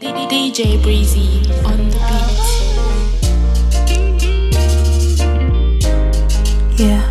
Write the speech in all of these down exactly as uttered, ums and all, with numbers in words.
D J Breezy on the beat. Yeah.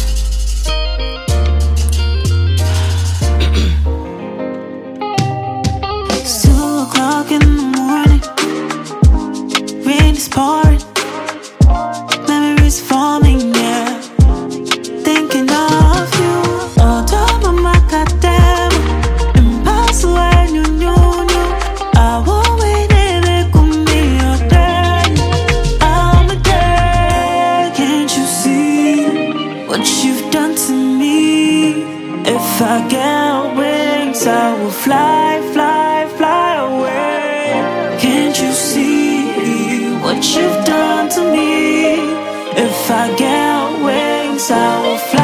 It's two o'clock in the morning. Rain is pouring. Memories forming, yeah. Thinking of you. All time on my goddamn. Impossible and you knew, knew. I won't wait and it could be your turn. I'm a dead. Can't you see what you've done to me? If I get wings, I will fly, fly, fly away. Can't you see what you've done to me? If I get wings, I will fly.